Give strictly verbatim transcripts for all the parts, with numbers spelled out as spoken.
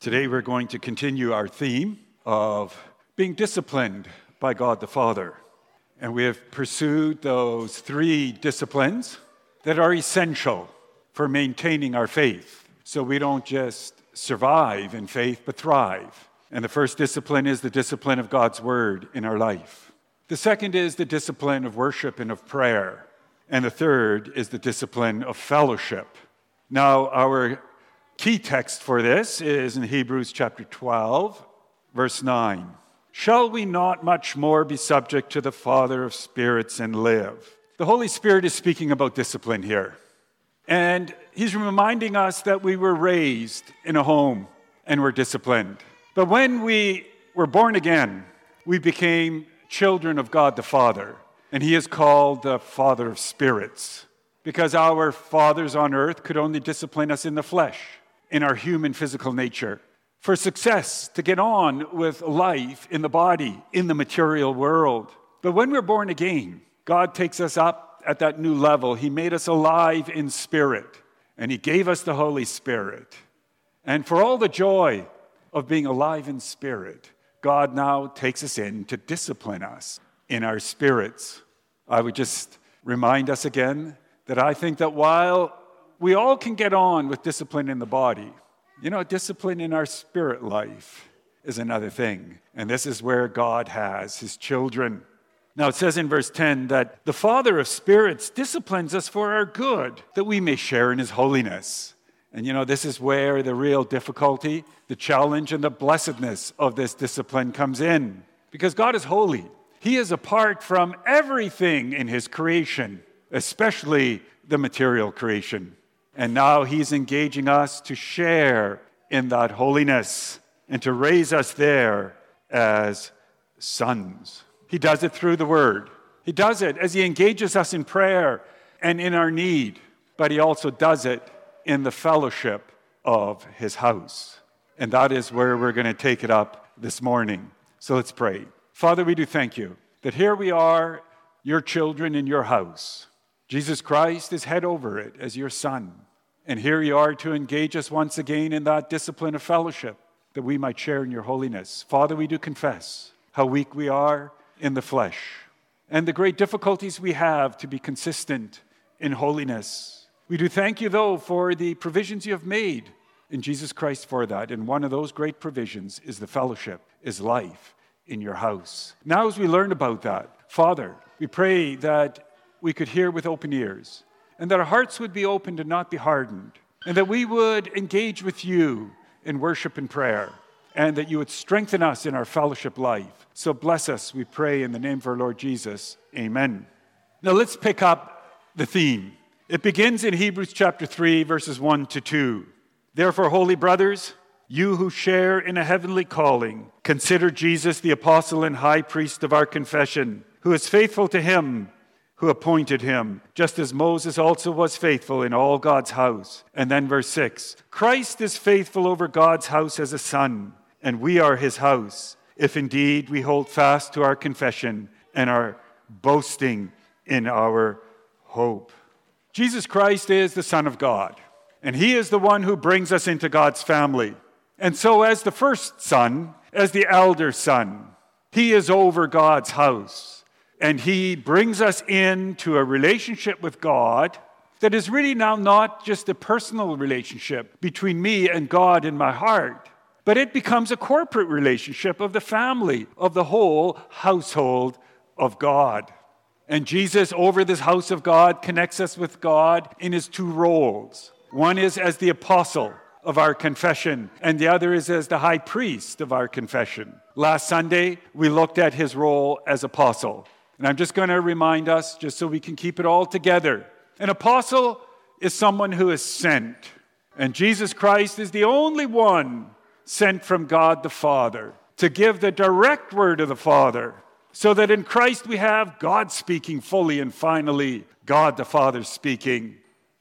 Today we're going to continue our theme of being disciplined by God the Father. And we have pursued those three disciplines that are essential for maintaining our faith. So we don't just survive in faith, but thrive. And the first discipline is the discipline of God's Word in our life. The second is the discipline of worship and of prayer. And the third is the discipline of fellowship. Now, our key text for this is in Hebrews chapter twelve, verse nine. Shall we not much more be subject to the Father of spirits and live? The Holy Spirit is speaking about discipline here. And he's reminding us that we were raised in a home and were disciplined. But when we were born again, we became children of God the Father. And he is called the Father of spirits, because our fathers on earth could only discipline us in the flesh, in our human physical nature, for success, to get on with life in the body, in the material world. But when we're born again, God takes us up at that new level. He made us alive in spirit, and he gave us the Holy Spirit. And for all the joy of being alive in spirit, God now takes us in to discipline us in our spirits. I would just remind us again that I think that while we all can get on with discipline in the body, you know, discipline in our spirit life is another thing. And this is where God has his children. Now it says in verse ten that the Father of spirits disciplines us for our good, that we may share in his holiness. And you know, this is where the real difficulty, the challenge, and the blessedness of this discipline comes in. Because God is holy. He is apart from everything in his creation, especially the material creation. And now he's engaging us to share in that holiness and to raise us there as sons. He does it through the word. He does it as he engages us in prayer and in our need. But he also does it in the fellowship of his house. And that is where we're going to take it up this morning. So let's pray. Father, we do thank you that here we are, your children in your house. Jesus Christ is head over it as your son. And here you are to engage us once again in that discipline of fellowship, that we might share in your holiness. Father, we do confess how weak we are in the flesh and the great difficulties we have to be consistent in holiness. We do thank you, though, for the provisions you have made in Jesus Christ for that. And one of those great provisions is the fellowship, is life in your house. Now, as we learn about that, Father, we pray that we could hear with open ears, and that our hearts would be open to not be hardened, and that we would engage with you in worship and prayer, and that you would strengthen us in our fellowship life. So bless us, we pray, in the name of our Lord Jesus. Amen. Now let's pick up the theme. It begins in Hebrews chapter three, verses one to two. Therefore, holy brothers, you who share in a heavenly calling, consider Jesus the apostle and high priest of our confession, who is faithful to him who appointed him, just as Moses also was faithful in all God's house. And then verse six, Christ is faithful over God's house as a son, and we are his house, if indeed we hold fast to our confession and are boasting in our hope. Jesus Christ is the Son of God, and he is the one who brings us into God's family. And so as the first son, as the elder son, he is over God's house. And he brings us into a relationship with God that is really now not just a personal relationship between me and God in my heart, but it becomes a corporate relationship of the family, of the whole household of God. And Jesus, over this house of God, connects us with God in his two roles. One is as the apostle of our confession, and the other is as the high priest of our confession. Last Sunday, we looked at his role as apostle. And I'm just going to remind us, just so we can keep it all together. An apostle is someone who is sent. And Jesus Christ is the only one sent from God the Father to give the direct word of the Father, so that in Christ we have God speaking fully and finally, God the Father speaking.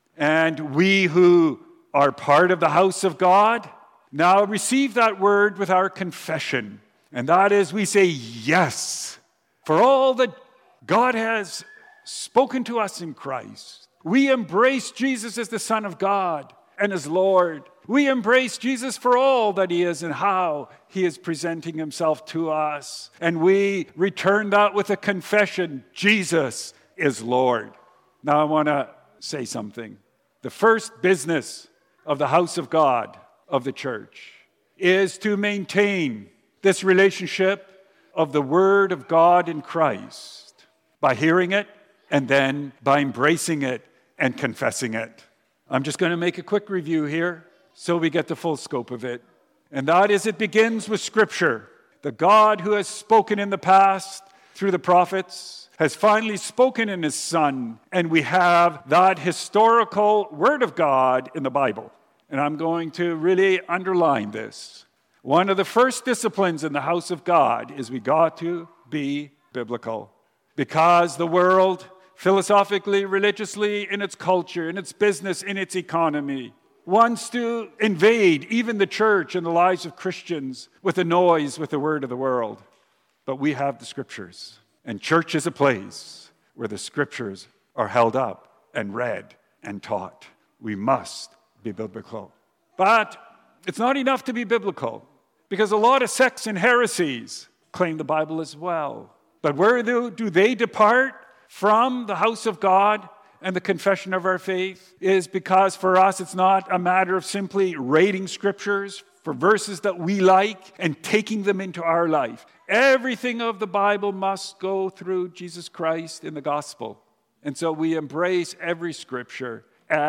And we who are part of the house of God now receive that word with our confession. And that is, we say yes for all that God has spoken to us in Christ. We embrace Jesus as the Son of God, and as Lord. We embrace Jesus for all that he is and how he is presenting himself to us. And we return that with a confession, Jesus is Lord. Now I want to say something. The first business of the house of God, of the church, is to maintain this relationship of the Word of God in Christ by hearing it and then by embracing it and confessing it. I'm just going to make a quick review here so we get the full scope of it. And that is, it begins with Scripture. The God who has spoken in the past through the prophets has finally spoken in his Son, and we have that historical Word of God in the Bible. And I'm going to really underline this. One of the first disciplines in the house of God is we got to be biblical. Because the world, philosophically, religiously, in its culture, in its business, in its economy, wants to invade even the church and the lives of Christians with the noise, with the word of the world. But we have the Scriptures. And church is a place where the Scriptures are held up and read and taught. We must be biblical. But it's not enough to be biblical, because a lot of sects and heresies claim the Bible as well. But where do, do they depart from the house of God and the confession of our faith? Is because for us it's not a matter of simply rating Scriptures for verses that we like and taking them into our life. Everything of the Bible must go through Jesus Christ in the gospel. And so we embrace every Scripture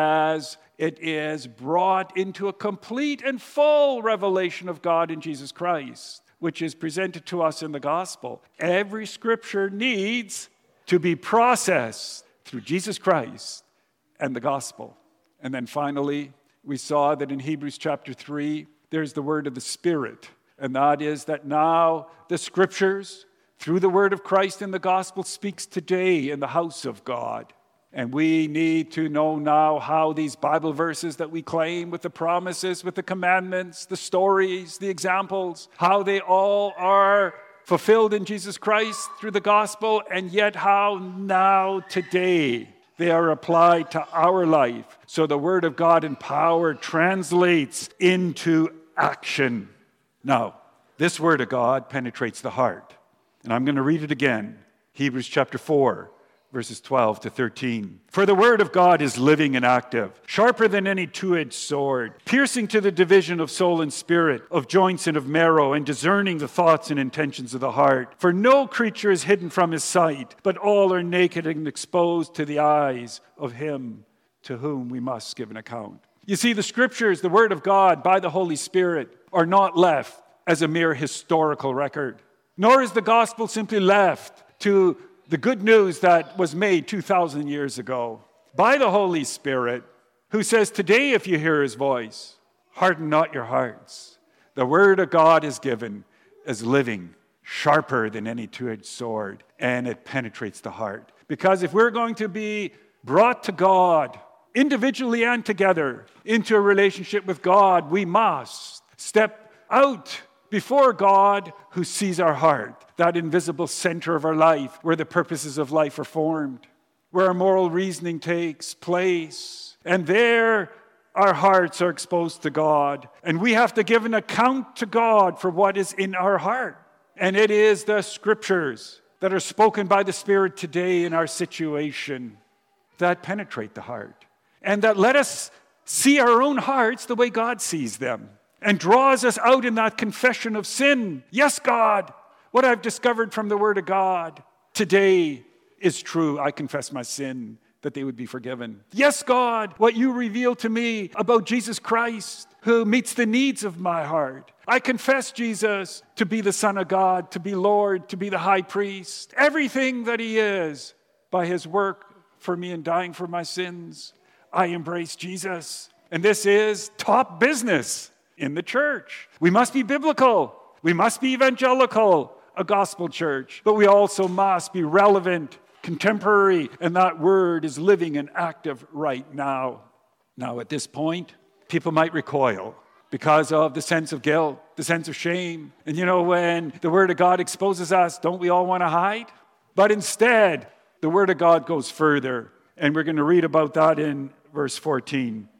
as it is brought into a complete and full revelation of God in Jesus Christ, which is presented to us in the gospel. Every Scripture needs to be processed through Jesus Christ and the gospel. And then finally, we saw that in Hebrews chapter three, there's the word of the Spirit. And that is that now the Scriptures, through the word of Christ and the gospel, speaks today in the house of God. And we need to know now how these Bible verses that we claim with the promises, with the commandments, the stories, the examples, how they all are fulfilled in Jesus Christ through the gospel, and yet how now, today, they are applied to our life. So the Word of God in power translates into action. Now, this Word of God penetrates the heart. And I'm going to read it again. Hebrews chapter four. Verses twelve to thirteen. For the word of God is living and active, sharper than any two-edged sword, piercing to the division of soul and spirit, of joints and of marrow, and discerning the thoughts and intentions of the heart. For no creature is hidden from his sight, but all are naked and exposed to the eyes of him to whom we must give an account. You see, the Scriptures, the word of God by the Holy Spirit, are not left as a mere historical record, nor is the gospel simply left to the good news that was made two thousand years ago by the Holy Spirit, who says, today if you hear his voice, harden not your hearts. The word of God is given as living, sharper than any two-edged sword, and it penetrates the heart. Because if we're going to be brought to God, individually and together, into a relationship with God, we must step out before God, who sees our heart, that invisible center of our life, where the purposes of life are formed, where our moral reasoning takes place. And there, our hearts are exposed to God. And we have to give an account to God for what is in our heart. And it is the Scriptures that are spoken by the Spirit today in our situation that penetrate the heart. And that let us see our own hearts the way God sees them, and draws us out in that confession of sin. Yes, God, what I've discovered from the Word of God today is true. I confess my sin, that they would be forgiven. Yes, God, what you revealed to me about Jesus Christ, who meets the needs of my heart. I confess Jesus to be the Son of God, to be Lord, to be the high priest, everything that he is by his work for me and dying for my sins. I embrace Jesus. And this is top business in the church. We must be biblical. We must be evangelical, a gospel church. But we also must be relevant, contemporary, and that word is living and active right now. Now, at this point, people might recoil because of the sense of guilt, the sense of shame. And you know, when the Word of God exposes us, don't we all want to hide? But instead, the Word of God goes further. And we're going to read about that in verse fourteen.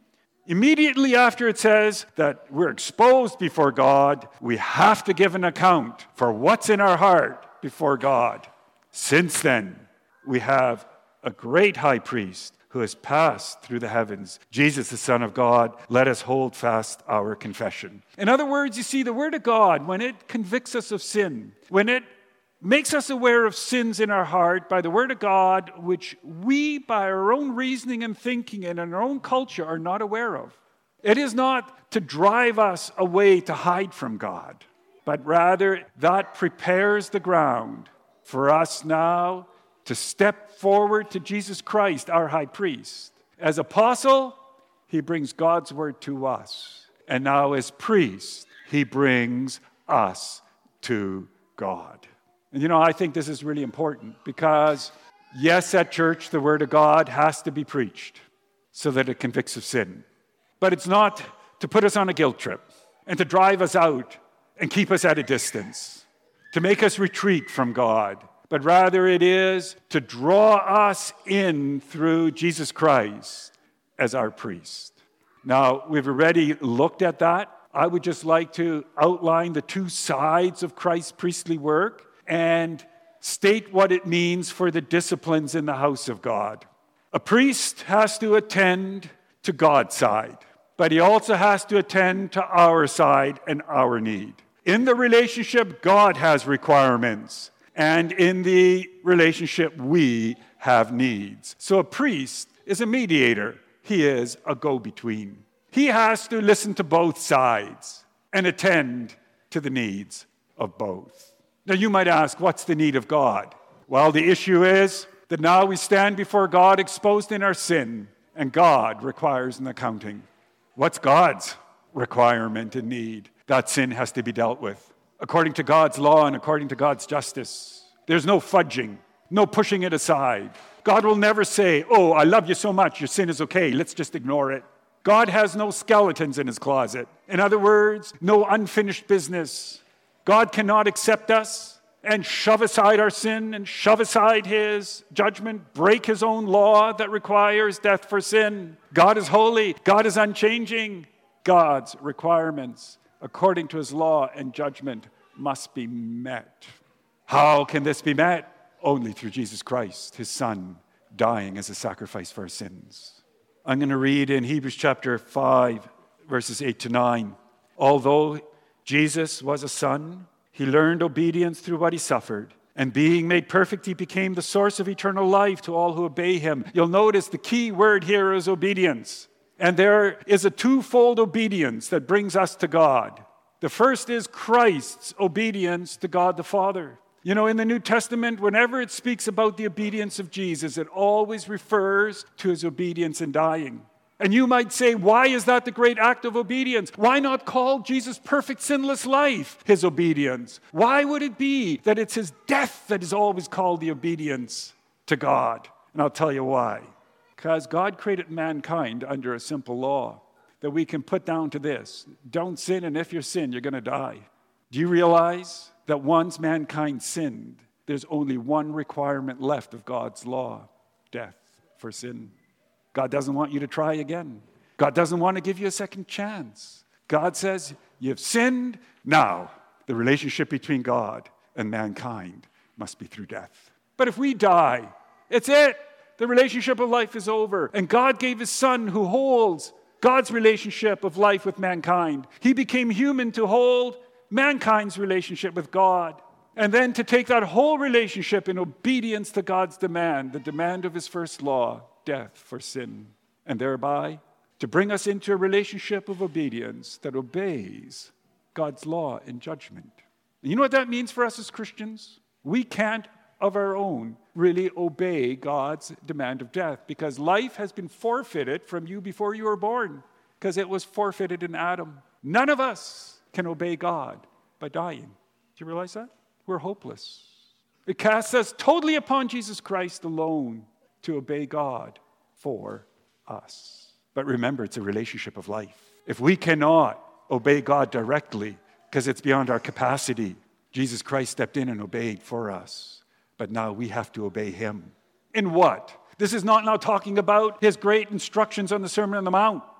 Immediately after it says that we're exposed before God, we have to give an account for what's in our heart before God. Since then, we have a great high priest who has passed through the heavens, Jesus, the Son of God. Let us hold fast our confession. In other words, you see, the Word of God, when it convicts us of sin, when it makes us aware of sins in our heart by the Word of God, which we, by our own reasoning and thinking and in our own culture, are not aware of. It is not to drive us away to hide from God, but rather that prepares the ground for us now to step forward to Jesus Christ, our high priest. As apostle, he brings God's word to us. And now as priest, he brings us to God. And you know, I think this is really important because, yes, at church, the word of God has to be preached so that it convicts of sin. But it's not to put us on a guilt trip and to drive us out and keep us at a distance, to make us retreat from God, but rather it is to draw us in through Jesus Christ as our priest. Now, we've already looked at that. I would just like to outline the two sides of Christ's priestly work and state what it means for the disciplines in the house of God. A priest has to attend to God's side, but he also has to attend to our side and our need. In the relationship, God has requirements, and in the relationship, we have needs. So a priest is a mediator. He is a go-between. He has to listen to both sides and attend to the needs of both. Now you might ask, what's the need of God? Well, the issue is that now we stand before God exposed in our sin, and God requires an accounting. What's God's requirement and need? That sin has to be dealt with according to God's law and according to God's justice. There's no fudging, no pushing it aside. God will never say, oh, I love you so much, your sin is okay, let's just ignore it. God has no skeletons in his closet. In other words, no unfinished business. God cannot accept us and shove aside our sin and shove aside his judgment, break his own law that requires death for sin. God is holy. God is unchanging. God's requirements, according to his law and judgment, must be met. How can this be met? Only through Jesus Christ, his Son, dying as a sacrifice for our sins. I'm going to read in Hebrews chapter five, verses eight to nine. Although Jesus was a son, he learned obedience through what he suffered. And being made perfect, he became the source of eternal life to all who obey him. You'll notice the key word here is obedience. And there is a twofold obedience that brings us to God. The first is Christ's obedience to God the Father. You know, in the New Testament, whenever it speaks about the obedience of Jesus, it always refers to his obedience in dying. And you might say, why is that the great act of obedience? Why not call Jesus' perfect sinless life his obedience? Why would it be that it's his death that is always called the obedience to God? And I'll tell you why. Because God created mankind under a simple law that we can put down to this: don't sin, and if you sin, you're going to die. Do you realize that once mankind sinned, there's only one requirement left of God's law: death for sin. God doesn't want you to try again. God doesn't want to give you a second chance. God says, you've sinned, now the relationship between God and mankind must be through death. But if we die, it's it. The relationship of life is over. And God gave his Son who holds God's relationship of life with mankind. He became human to hold mankind's relationship with God. And then to take that whole relationship in obedience to God's demand, the demand of his first law, death for sin, and thereby to bring us into a relationship of obedience that obeys God's law and judgment. And you know what that means for us as Christians? We can't of our own really obey God's demand of death, because life has been forfeited from you before you were born, because it was forfeited in Adam. None of us can obey God by dying. Do you realize that? We're hopeless. It casts us totally upon Jesus Christ alone to obey God for us. But remember, it's a relationship of life. If we cannot obey God directly because it's beyond our capacity, Jesus Christ stepped in and obeyed for us. But now we have to obey him. In what? This is not now talking about his great instructions on the Sermon on the Mount.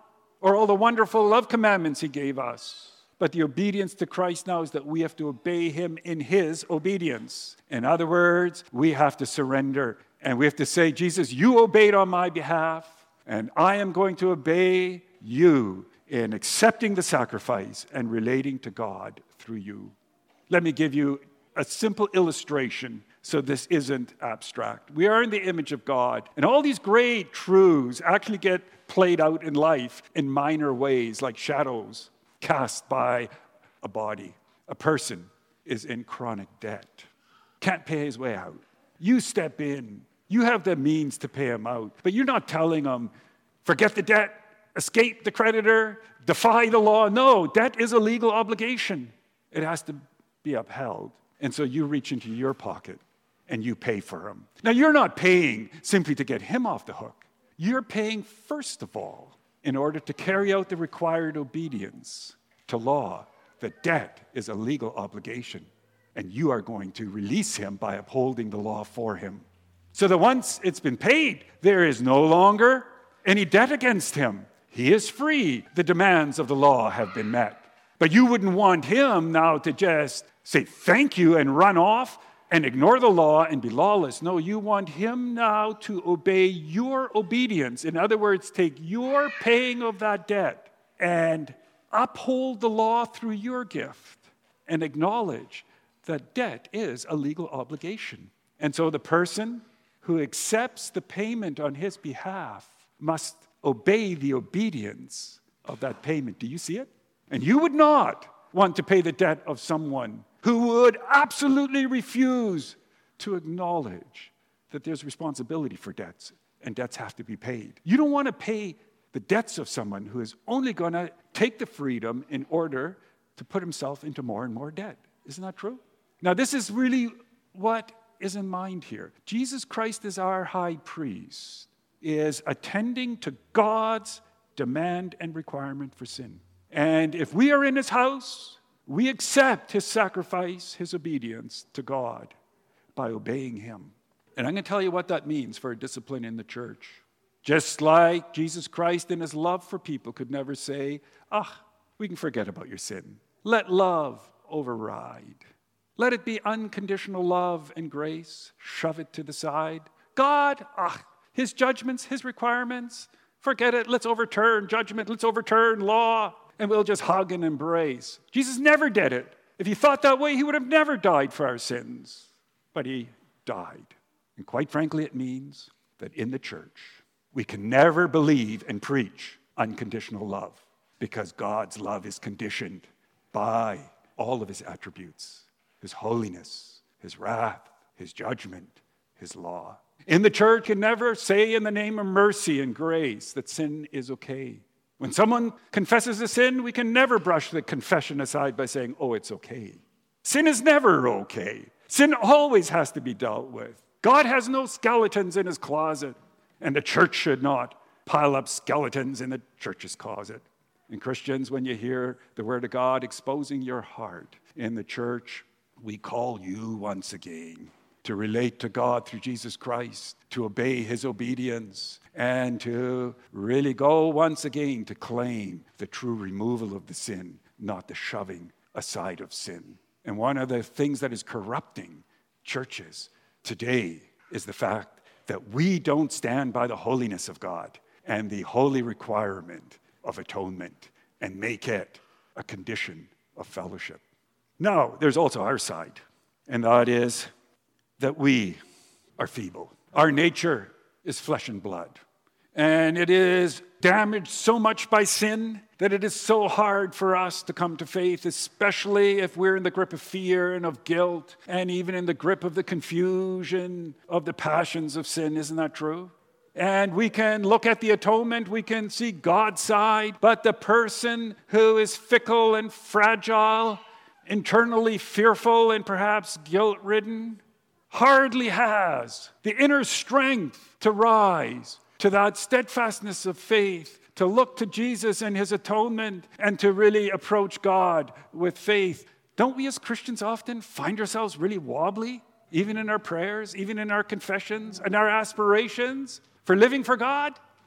or all the wonderful love commandments he gave us. But the obedience to Christ now is that we have to obey him in his obedience. In other words, we have to surrender. And we have to say, Jesus, you obeyed on my behalf, and I am going to obey you in accepting the sacrifice and relating to God through you. Let me give you a simple illustration so this isn't abstract. We are in the image of God, and all these great truths actually get played out in life in minor ways, like shadows cast by a body. A person is in chronic debt, can't pay his way out. You step in. You have the means to pay him out, but you're not telling him, forget the debt, escape the creditor, defy the law. No, debt is a legal obligation. It has to be upheld. And so you reach into your pocket and you pay for him. Now, you're not paying simply to get him off the hook. You're paying, first of all, in order to carry out the required obedience to law. The debt is a legal obligation, and you are going to release him by upholding the law for him. So that once it's been paid, there is no longer any debt against him. He is free. The demands of the law have been met. But you wouldn't want him now to just say thank you and run off and ignore the law and be lawless. No, you want him now to obey your obedience. In other words, take your paying of that debt and uphold the law through your gift and acknowledge that debt is a legal obligation. And so the person who accepts the payment on his behalf must obey the obedience of that payment. Do you see it? And you would not want to pay the debt of someone who would absolutely refuse to acknowledge that there's responsibility for debts, and debts have to be paid. You don't want to pay the debts of someone who is only going to take the freedom in order to put himself into more and more debt. Isn't that true? Now, this is really what is in mind here. Jesus Christ as our high priest is attending to God's demand and requirement for sin. And if we are in his house, we accept his sacrifice, his obedience to God by obeying him. And I'm going to tell you what that means for a discipline in the church. Just like Jesus Christ in his love for people could never say, ah, we can forget about your sin. Let love override. Let it be unconditional love and grace. Shove it to the side. God, ah, his judgments, his requirements, forget it. Let's overturn judgment. Let's overturn law. And we'll just hug and embrace. Jesus never did it. If he thought that way, he would have never died for our sins. But he died. And quite frankly, it means that in the church, we can never believe and preach unconditional love because God's love is conditioned by all of his attributes, his holiness, his wrath, his judgment, his law. In the church, you never say in the name of mercy and grace that sin is okay. When someone confesses a sin, we can never brush the confession aside by saying, oh, it's okay. Sin is never okay. Sin always has to be dealt with. God has no skeletons in his closet, and the church should not pile up skeletons in the church's closet. And Christians, when you hear the word of God exposing your heart in the church, we call you once again to relate to God through Jesus Christ, to obey his obedience, and to really go once again to claim the true removal of the sin, not the shoving aside of sin. And one of the things that is corrupting churches today is the fact that we don't stand by the holiness of God and the holy requirement of atonement and make it a condition of fellowship. Now, there's also our side, and that is that we are feeble. Our nature is flesh and blood. And it is damaged so much by sin that it is so hard for us to come to faith, especially if we're in the grip of fear and of guilt, and even in the grip of the confusion of the passions of sin. Isn't that true? And we can look at the atonement, we can see God's side, but the person who is fickle and fragile, internally fearful and perhaps guilt-ridden, hardly has the inner strength to rise to that steadfastness of faith, to look to Jesus and his atonement, and to really approach God with faith. Don't we as Christians often find ourselves really wobbly, even in our prayers, even in our confessions and our aspirations for living for God?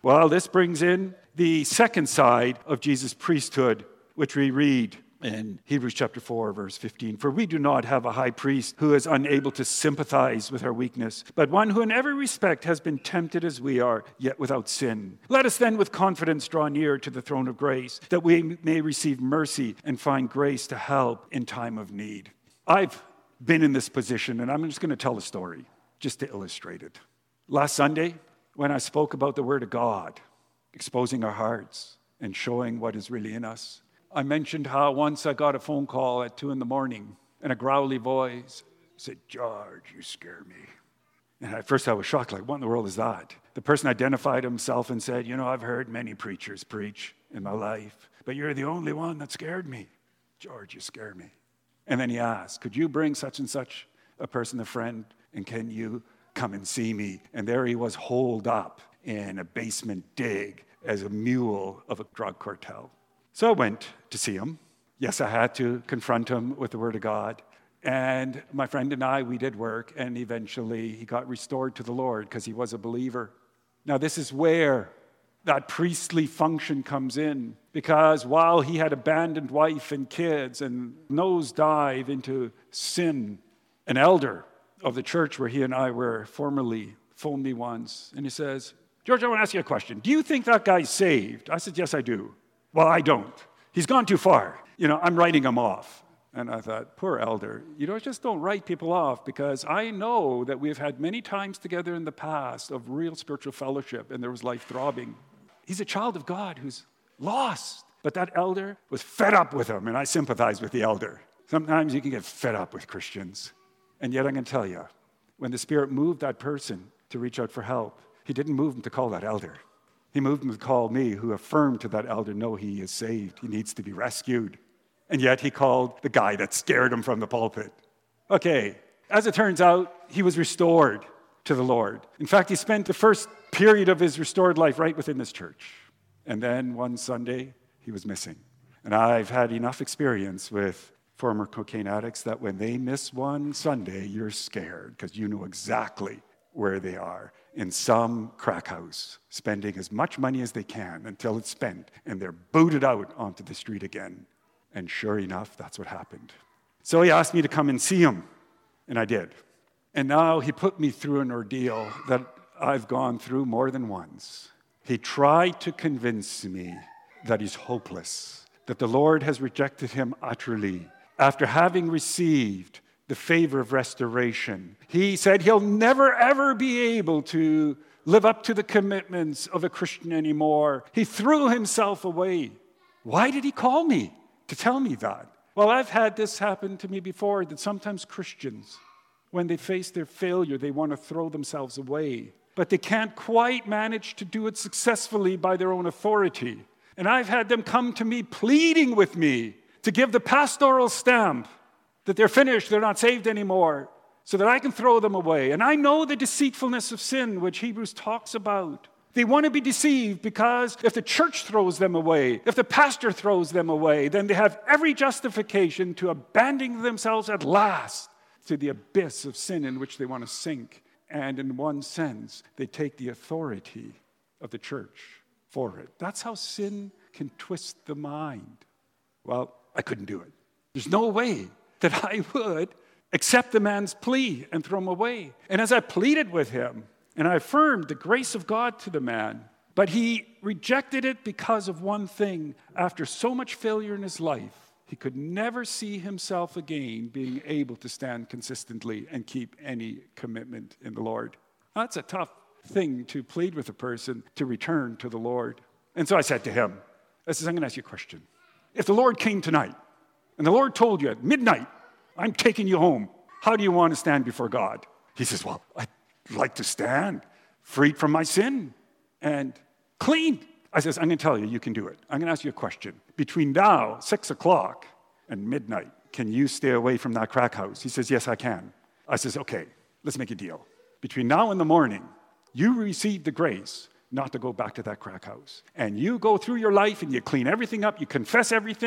Well, this brings in the second side of Jesus' priesthood, which we read in Hebrews chapter four, verse fifteen. For we do not have a high priest who is unable to sympathize with our weakness, but one who in every respect has been tempted as we are, yet without sin. Let us then with confidence draw near to the throne of grace, that we may receive mercy and find grace to help in time of need. I've been in this position, and I'm just going to tell a story just to illustrate it. Last Sunday, when I spoke about the Word of God, exposing our hearts and showing what is really in us, I mentioned how once I got a phone call at two in the morning, and a growly voice said, "George, you scare me." And at first I was shocked, like, what in the world is that? The person identified himself and said, "You know, I've heard many preachers preach in my life, but you're the only one that scared me. George, you scare me." And then he asked, "Could you bring such and such a person, a friend, and can you come and see me?" And there he was, holed up in a basement dig as a mule of a drug cartel. So I went to see him. Yes, I had to confront him with the Word of God. And my friend and I, we did work, and eventually he got restored to the Lord because he was a believer. Now, this is where that priestly function comes in, because while he had abandoned wife and kids and nosedive into sin, an elder of the church where he and I were formerly phoned me once, and he says, "George, I want to ask you a question. Do you think that guy's saved?" I said, "Yes, I do." "Well, I don't. He's gone too far. You know, I'm writing him off." And I thought, poor elder, you know, just don't write people off, because I know that we've had many times together in the past of real spiritual fellowship, and there was life throbbing. He's a child of God who's lost. But that elder was fed up with him, and I sympathize with the elder. Sometimes you can get fed up with Christians. And yet I'm going to tell you, when the Spirit moved that person to reach out for help, he didn't move him to call that elder. He moved him to call me, who affirmed to that elder, no, he is saved. He needs to be rescued. And yet he called the guy that scared him from the pulpit. Okay, as it turns out, he was restored to the Lord. In fact, he spent the first period of his restored life right within this church. And then one Sunday, he was missing. And I've had enough experience with former cocaine addicts that when they miss one Sunday, you're scared because you know exactly where they are, in some crack house, spending as much money as they can until it's spent, and they're booted out onto the street again. And sure enough, that's what happened. So he asked me to come and see him, and I did. And now he put me through an ordeal that I've gone through more than once. He tried to convince me that he's hopeless, that the Lord has rejected him utterly. After having received the favor of restoration, he said he'll never, ever be able to live up to the commitments of a Christian anymore. He threw himself away. Why did he call me to tell me that? Well, I've had this happen to me before, that sometimes Christians, when they face their failure, they want to throw themselves away. But they can't quite manage to do it successfully by their own authority. And I've had them come to me pleading with me to give the pastoral stamp that they're finished, they're not saved anymore, so that I can throw them away. And I know the deceitfulness of sin, which Hebrews talks about. They want to be deceived because if the church throws them away, if the pastor throws them away, then they have every justification to abandon themselves at last to the abyss of sin in which they want to sink. And in one sense, they take the authority of the church for it. That's how sin can twist the mind. Well, I couldn't do it. There's no way that I would accept the man's plea and throw him away. And as I pleaded with him, and I affirmed the grace of God to the man, but he rejected it because of one thing. After so much failure in his life, he could never see himself again being able to stand consistently and keep any commitment in the Lord. That's a tough thing to plead with a person to return to the Lord. And so I said to him, I said, I'm going to ask you a question. If the Lord came tonight, and the Lord told you at midnight, I'm taking you home, how do you want to stand before God? He says, well, I'd like to stand freed from my sin and clean. I says, I'm going to tell you, you can do it. I'm going to ask you a question. Between now, six o'clock, and midnight, can you stay away from that crack house? He says, yes, I can. I says, okay, let's make a deal. Between now and the morning, you receive the grace not to go back to that crack house. And you go through your life and you clean everything up, you confess everything,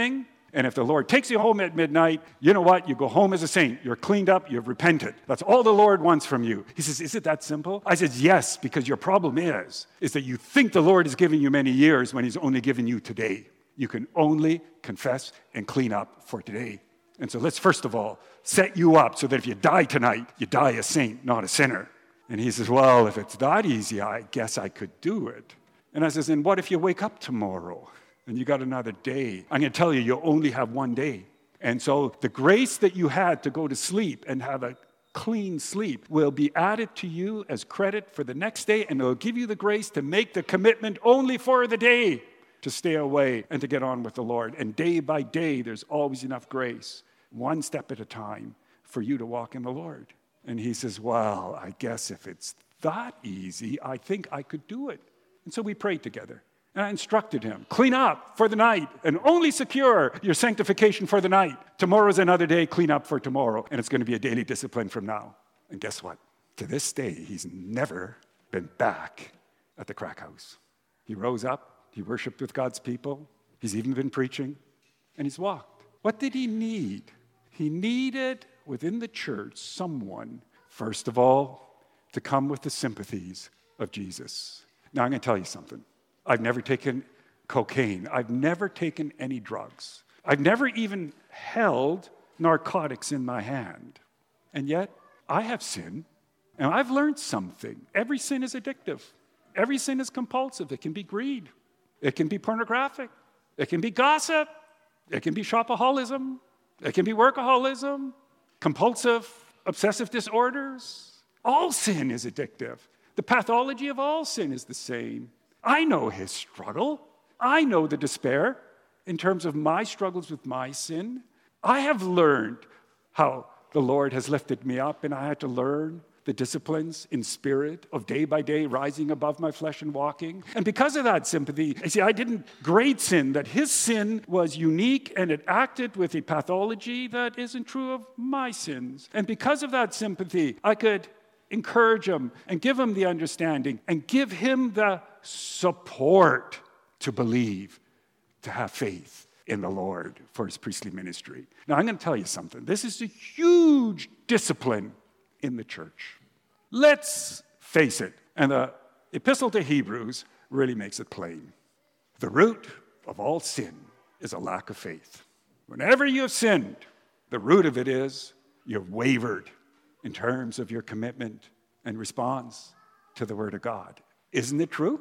And if the Lord takes you home at midnight, you know what? You go home as a saint. You're cleaned up. You've repented. That's all the Lord wants from you. He says, is it that simple? I said, yes, because your problem is, is that you think the Lord is giving you many years when he's only given you today. You can only confess and clean up for today. And so let's first of all set you up so that if you die tonight, you die a saint, not a sinner. And he says, well, if it's that easy, I guess I could do it. And I says, and what if you wake up tomorrow and you got another day? I'm going to tell you, you only have one day. And so the grace that you had to go to sleep and have a clean sleep will be added to you as credit for the next day, and it will give you the grace to make the commitment only for the day to stay away and to get on with the Lord. And day by day, there's always enough grace, one step at a time, for you to walk in the Lord. And he says, well, I guess if it's that easy, I think I could do it. And so we prayed together. And I instructed him, clean up for the night and only secure your sanctification for the night. Tomorrow's another day, clean up for tomorrow. And it's going to be a daily discipline from now. And guess what? To this day, he's never been back at the crack house. He rose up, he worshiped with God's people, he's even been preaching, and he's walked. What did he need? He needed within the church someone, first of all, to come with the sympathies of Jesus. Now, I'm going to tell you something. I've never taken cocaine. I've never taken any drugs. I've never even held narcotics in my hand. And yet, I have sinned, and I've learned something. Every sin is addictive. Every sin is compulsive. It can be greed. It can be pornographic. It can be gossip. It can be shopaholism. It can be workaholism, compulsive, obsessive disorders. All sin is addictive. The pathology of all sin is the same. I know his struggle. I know the despair in terms of my struggles with my sin. I have learned how the Lord has lifted me up, and I had to learn the disciplines in spirit of day by day rising above my flesh and walking. And because of that sympathy, you see, I didn't grade sin, that his sin was unique and it acted with a pathology that isn't true of my sins. And because of that sympathy, I could encourage him and give him the understanding and give him the support to believe, to have faith in the Lord for his priestly ministry. Now, I'm going to tell you something. This is a huge discipline in the church. Let's face it, and the Epistle to Hebrews really makes it plain. The root of all sin is a lack of faith. Whenever you have sinned, the root of it is you've wavered in terms of your commitment and response to the Word of God. Isn't it true?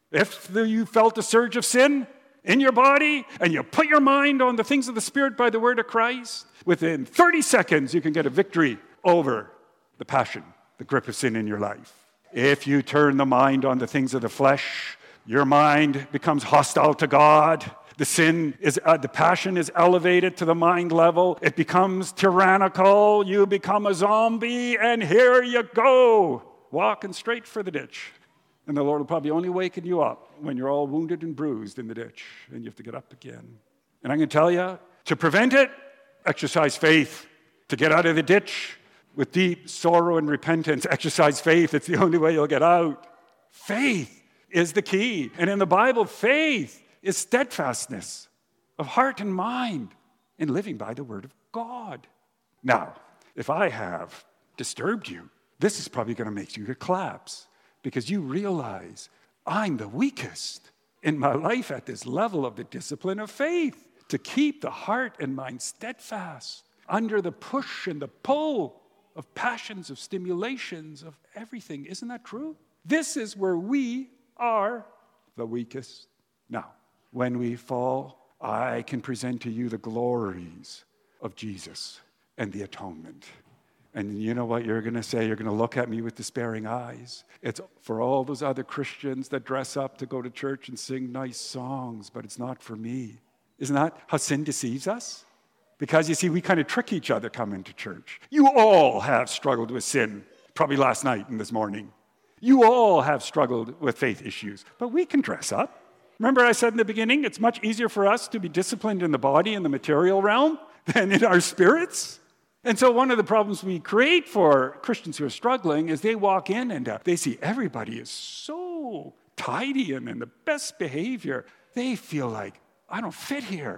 If you felt a surge of sin in your body and you put your mind on the things of the Spirit by the Word of Christ, within thirty seconds you can get a victory over the passion, the grip of sin in your life. If you turn the mind on the things of the flesh, your mind becomes hostile to God. The sin is, uh, the passion is elevated to the mind level. It becomes tyrannical. You become a zombie, and here you go, walking straight for the ditch. And the Lord will probably only waken you up when you're all wounded and bruised in the ditch, and you have to get up again. And I'm going to tell you, to prevent it, exercise faith. To get out of the ditch, with deep sorrow and repentance, exercise faith. It's the only way you'll get out. Faith is the key. And in the Bible, faith is steadfastness of heart and mind in living by the Word of God. Now, if I have disturbed you, this is probably going to make you collapse because you realize I'm the weakest in my life at this level of the discipline of faith to keep the heart and mind steadfast under the push and the pull of passions, of stimulations, of everything. Isn't that true? This is where we are the weakest. Now, when we fall, I can present to you the glories of Jesus and the atonement. And you know what you're going to say? You're going to look at me with despairing eyes. It's for all those other Christians that dress up to go to church and sing nice songs, but it's not for me. Isn't that how sin deceives us? Because, you see, we kind of trick each other coming to church. You all have struggled with sin, probably last night and this morning. You all have struggled with faith issues, but we can dress up. Remember I said in the beginning, it's much easier for us to be disciplined in the body in the material realm than in our spirits. And so one of the problems we create for Christians who are struggling is they walk in and uh, they see everybody is so tidy and in the best behavior. They feel like, I don't fit here.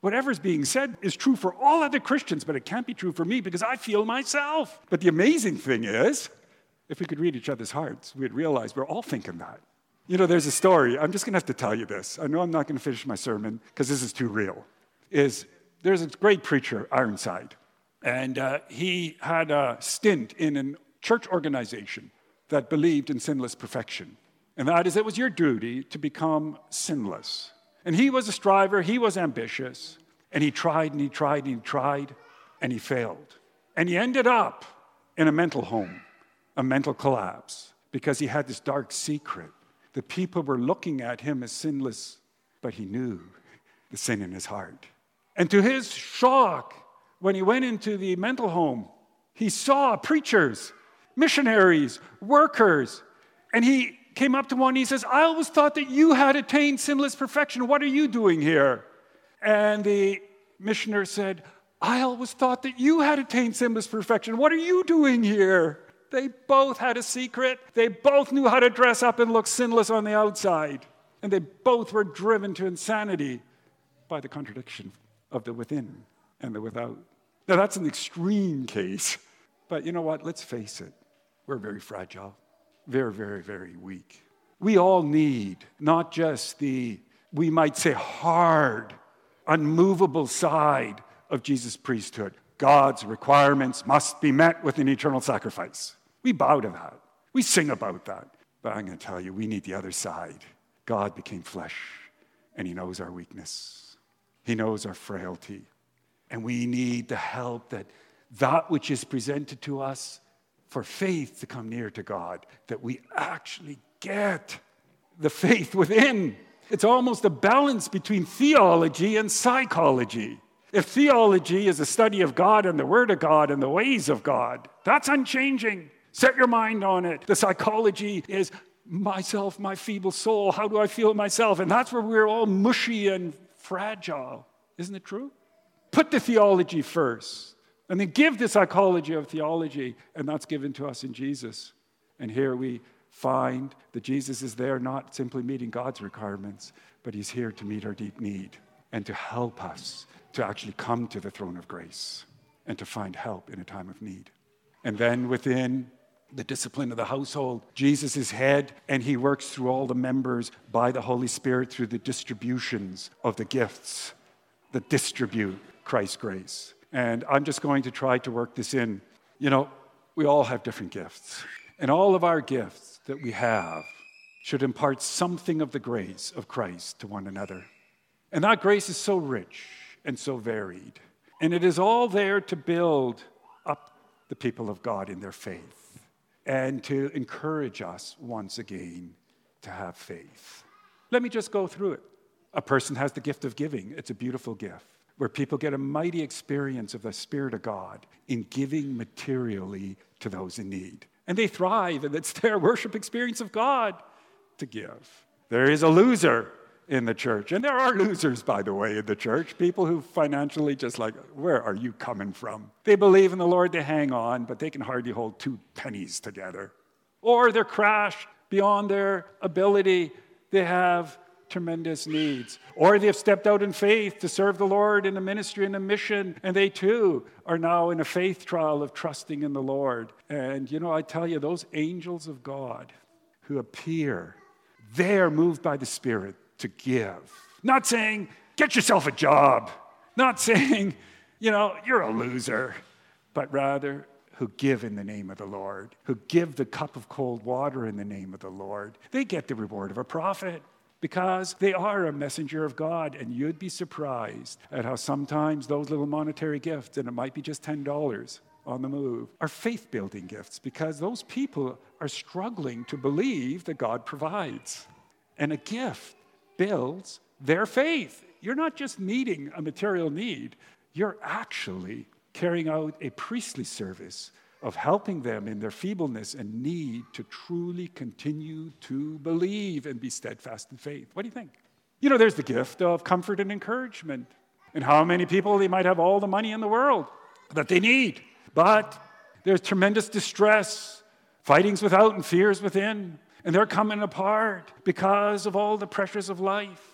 whatever's being said is true for all other Christians, but it can't be true for me because I feel myself. But the amazing thing is, if we could read each other's hearts, we'd realize we're all thinking that. You know, there's a story. I'm just going to have to tell you this. I know I'm not going to finish my sermon because this is too real. Is there's a great preacher, Ironside, and uh, he had a stint in a church organization that believed in sinless perfection. And that is, it was your duty to become sinless. And he was a striver, he was ambitious, and he tried and he tried and he tried, and he failed. And he ended up in a mental home, a mental collapse, because he had this dark secret. The people were looking at him as sinless, but he knew the sin in his heart. And to his shock, when he went into the mental home, he saw preachers, missionaries, workers, and he came up to one and he says, I always thought that you had attained sinless perfection. What are you doing here? And the missioner said, I always thought that you had attained sinless perfection. What are you doing here? They both had a secret. They both knew how to dress up and look sinless on the outside. And they both were driven to insanity by the contradiction of the within and the without. Now, that's an extreme case. But you know what? Let's face it. We're very fragile. Very, very, very weak. We all need not just the, we might say, hard, unmovable side of Jesus' priesthood. God's requirements must be met with an eternal sacrifice. We bow to that. We sing about that. But I'm going to tell you, we need the other side. God became flesh, and he knows our weakness. He knows our frailty. And we need the help that that which is presented to us for faith to come near to God, that we actually get the faith within. It's almost a balance between theology and psychology. If theology is a study of God and the Word of God and the ways of God, that's unchanging. Set your mind on it. The psychology is myself, my feeble soul. How do I feel myself? And that's where we're all mushy and fragile. Isn't it true? Put the theology first. And then give the psychology of theology, and that's given to us in Jesus. And here we find that Jesus is there not simply meeting God's requirements, but he's here to meet our deep need and to help us to actually come to the throne of grace and to find help in a time of need. And then within the discipline of the household, Jesus is head, and he works through all the members by the Holy Spirit through the distributions of the gifts that distribute Christ's grace. And I'm just going to try to work this in. You know, we all have different gifts. And all of our gifts that we have should impart something of the grace of Christ to one another. And that grace is so rich and so varied. And it is all there to build up the people of God in their faith and to encourage us once again to have faith. Let me just go through it. A person has the gift of giving. It's a beautiful gift, where people get a mighty experience of the Spirit of God in giving materially to those in need. And they thrive, and it's their worship experience of God to give. There is a loser in the church, and there are losers, by the way, in the church, people who financially just like, where are you coming from? They believe in the Lord, they hang on, but they can hardly hold two pennies together. Or they're crashed beyond their ability. They have tremendous needs. Or they've stepped out in faith to serve the Lord in a ministry and a mission, and they too are now in a faith trial of trusting in the Lord. And you know, I tell you, those angels of God who appear, they're moved by the Spirit to give. Not saying, get yourself a job. Not saying, you know, you're a loser. But rather, who give in the name of the Lord, who give the cup of cold water in the name of the Lord. They get the reward of a prophet, because they are a messenger of God, and you'd be surprised at how sometimes those little monetary gifts, and it might be just ten dollars on the move, are faith-building gifts, because those people are struggling to believe that God provides. And a gift builds their faith. You're not just meeting a material need, you're actually carrying out a priestly service of helping them in their feebleness and need to truly continue to believe and be steadfast in faith. What do you think? You know, there's the gift of comfort and encouragement. And how many people, they might have all the money in the world that they need, but there's tremendous distress, fightings without and fears within, and they're coming apart because of all the pressures of life.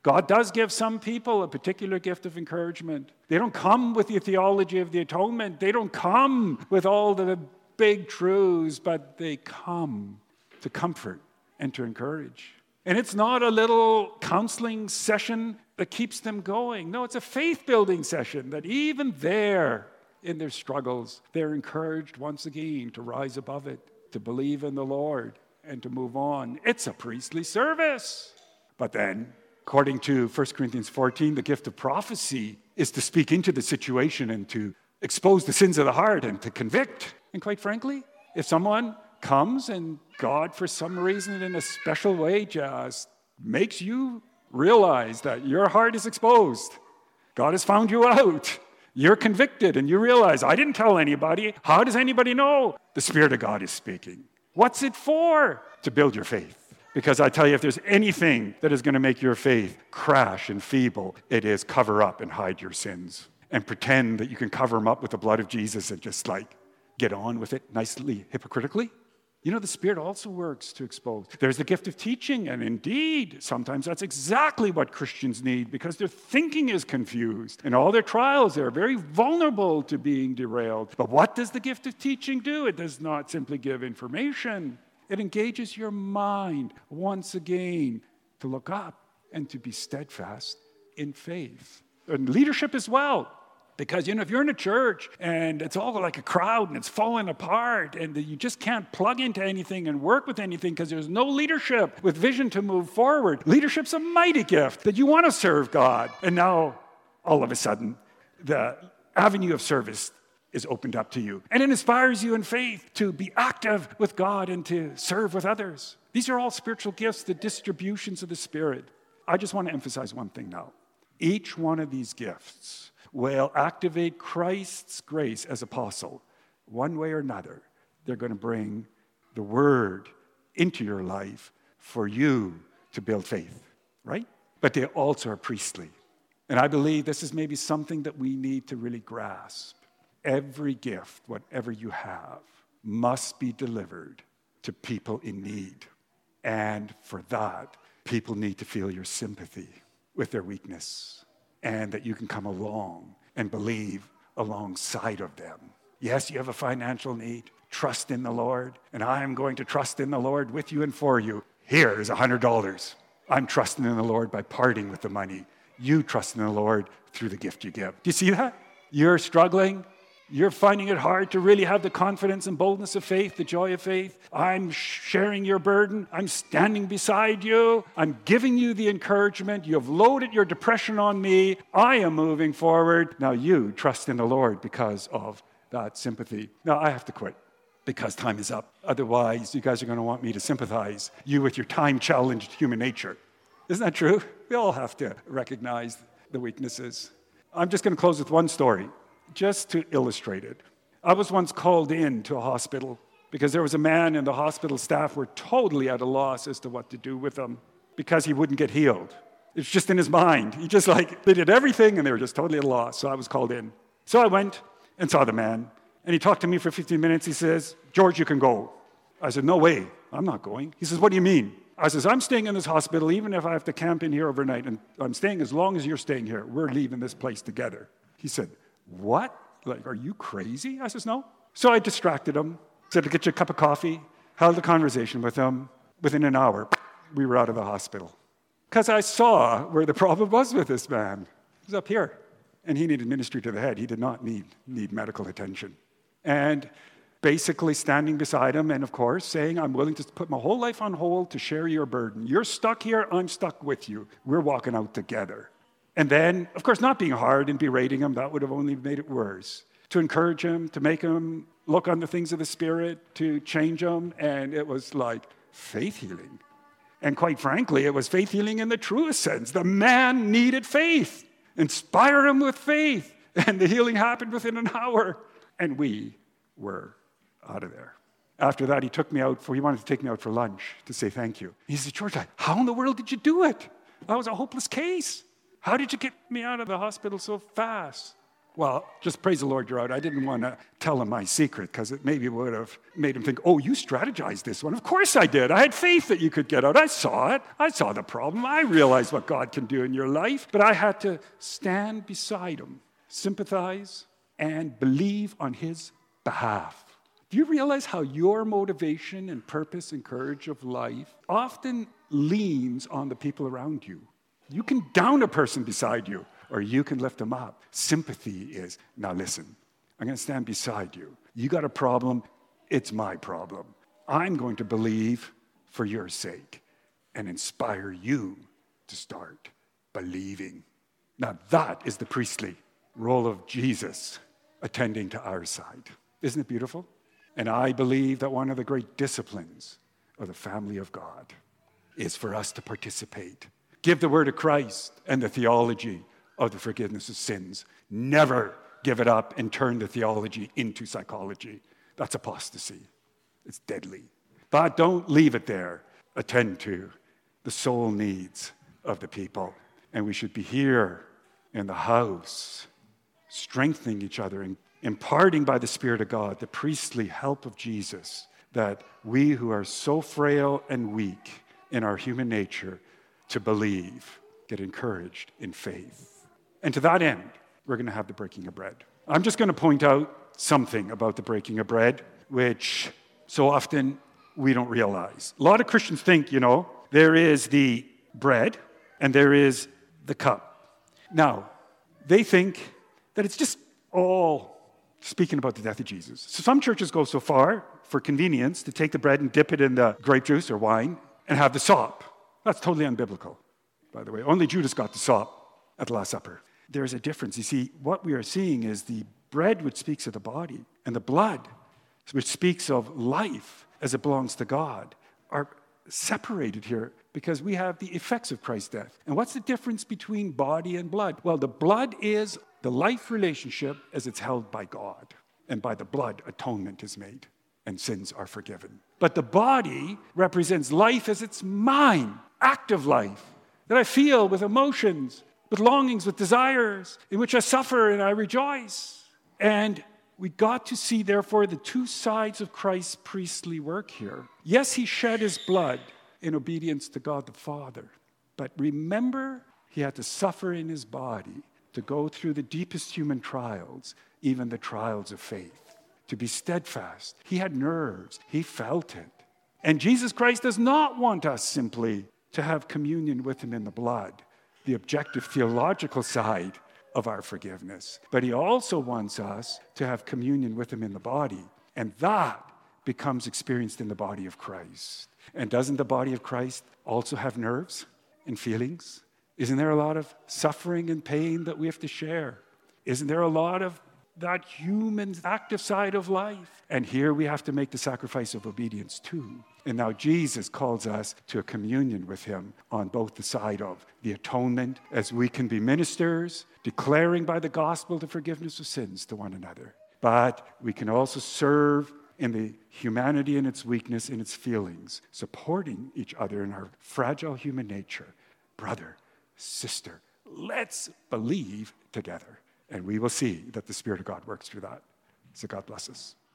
God does give some people a particular gift of encouragement. They don't come with the theology of the atonement. They don't come with all the big truths, but they come to comfort and to encourage. And it's not a little counseling session that keeps them going. No, it's a faith-building session that even there, in their struggles, they're encouraged once again to rise above it, to believe in the Lord, and to move on. It's a priestly service. But then, according to First Corinthians fourteen, the gift of prophecy is to speak into the situation and to expose the sins of the heart and to convict. And quite frankly, if someone comes and God, for some reason, in a special way, just makes you realize that your heart is exposed, God has found you out, you're convicted, and you realize, I didn't tell anybody. How does anybody know? The Spirit of God is speaking. What's it for? To build your faith. Because I tell you, if there's anything that is going to make your faith crash and feeble, it is cover up and hide your sins and pretend that you can cover them up with the blood of Jesus and just like get on with it nicely, hypocritically. You know, the Spirit also works to expose. There's the gift of teaching, and indeed, sometimes that's exactly what Christians need because their thinking is confused. In all their trials, they're very vulnerable to being derailed. But what does the gift of teaching do? It does not simply give information. It engages your mind once again to look up and to be steadfast in faith. And leadership as well. Because, you know, if you're in a church and it's all like a crowd and it's falling apart and you just can't plug into anything and work with anything because there's no leadership with vision to move forward, leadership's a mighty gift that you want to serve God. And now, all of a sudden, the avenue of service is opened up to you. And it inspires you in faith to be active with God and to serve with others. These are all spiritual gifts, the distributions of the Spirit. I just want to emphasize one thing now. Each one of these gifts will activate Christ's grace as apostle. One way or another, they're going to bring the word into your life for you to build faith, right? But they also are priestly. And I believe this is maybe something that we need to really grasp. Every gift, whatever you have, must be delivered to people in need. And for that, people need to feel your sympathy with their weakness and that you can come along and believe alongside of them. Yes, you have a financial need. Trust in the Lord, and I am going to trust in the Lord with you and for you. Here is one hundred dollars. I'm trusting in the Lord by parting with the money. You trust in the Lord through the gift you give. Do you see that? You're struggling. You're finding it hard to really have the confidence and boldness of faith, the joy of faith. I'm sharing your burden. I'm standing beside you. I'm giving you the encouragement. You have loaded your depression on me. I am moving forward. Now you trust in the Lord because of that sympathy. Now I have to quit because time is up. Otherwise, you guys are going to want me to sympathize you with your time-challenged human nature. Isn't that true? We all have to recognize the weaknesses. I'm just going to close with one story, just to illustrate it. I was once called in to a hospital because there was a man and the hospital staff were totally at a loss as to what to do with him because he wouldn't get healed. It's just in his mind. He just like, they did everything and they were just totally at a loss. So I was called in. So I went and saw the man and he talked to me for fifteen minutes. He says, George, you can go. I said, no way, I'm not going. He says, what do you mean? I says, I'm staying in this hospital even if I have to camp in here overnight and I'm staying as long as you're staying here. We're leaving this place together. He said, what? Like, are you crazy? I says, no. So I distracted him, said to get you a cup of coffee, held a conversation with him. Within an hour, we were out of the hospital. Because I saw where the problem was with this man. He was up here, and he needed ministry to the head. He did not need, need medical attention. And basically standing beside him and, of course, saying, I'm willing to put my whole life on hold to share your burden. You're stuck here, I'm stuck with you. We're walking out together. And then, of course, not being hard and berating him, that would have only made it worse. To encourage him, to make him look on the things of the Spirit, to change him, and it was like faith healing. And quite frankly, it was faith healing in the truest sense. The man needed faith. Inspire him with faith. And the healing happened within an hour. And we were out of there. After that, he took me out for, he wanted to take me out for lunch to say thank you. He said, George, how in the world did you do it? That was a hopeless case. How did you get me out of the hospital so fast? Well, just praise the Lord you're out. I didn't want to tell him my secret because it maybe would have made him think, oh, you strategized this one. Of course I did. I had faith that you could get out. I saw it. I saw the problem. I realized what God can do in your life. But I had to stand beside him, sympathize, and believe on his behalf. Do you realize how your motivation and purpose and courage of life often leans on the people around you? You can down a person beside you, or you can lift them up. Sympathy is, now listen, I'm going to stand beside you. You got a problem, it's my problem. I'm going to believe for your sake and inspire you to start believing. Now that is the priestly role of Jesus attending to our side. Isn't it beautiful? And I believe that one of the great disciplines of the family of God is for us to participate. Give the word of Christ and the theology of the forgiveness of sins. Never give it up and turn the theology into psychology. That's apostasy. It's deadly. But don't leave it there. Attend to the soul needs of the people. And we should be here in the house, strengthening each other and imparting by the Spirit of God the priestly help of Jesus, that we who are so frail and weak in our human nature to believe, get encouraged in faith. And to that end, we're going to have the breaking of bread. I'm just going to point out something about the breaking of bread, which so often we don't realize. A lot of Christians think, you know, there is the bread and there is the cup. Now, they think that it's just all speaking about the death of Jesus. So some churches go so far, for convenience, to take the bread and dip it in the grape juice or wine and have the sop. That's totally unbiblical, by the way. Only Judas got the sop at the Last Supper. There's a difference. You see, what we are seeing is the bread which speaks of the body and the blood which speaks of life as it belongs to God are separated here because we have the effects of Christ's death. And what's the difference between body and blood? Well, the blood is the life relationship as it's held by God. And by the blood, atonement is made and sins are forgiven. But the body represents life as it's mine, active life, that I feel with emotions, with longings, with desires, in which I suffer and I rejoice. And we got to see, therefore, the two sides of Christ's priestly work here. Yes, he shed his blood in obedience to God the Father. But remember, he had to suffer in his body to go through the deepest human trials, even the trials of faith, to be steadfast. He had nerves. He felt it. And Jesus Christ does not want us simply to have communion with him in the blood, the objective theological side of our forgiveness. But he also wants us to have communion with him in the body. And that becomes experienced in the body of Christ. And doesn't the body of Christ also have nerves and feelings? Isn't there a lot of suffering and pain that we have to share? Isn't there a lot of that human active side of life? And here we have to make the sacrifice of obedience too. And now Jesus calls us to a communion with him on both the side of the atonement, as we can be ministers, declaring by the gospel the forgiveness of sins to one another. But we can also serve in the humanity and its weakness and its feelings, supporting each other in our fragile human nature. Brother, sister, let's believe together. And we will see that the Spirit of God works through that. So God bless us.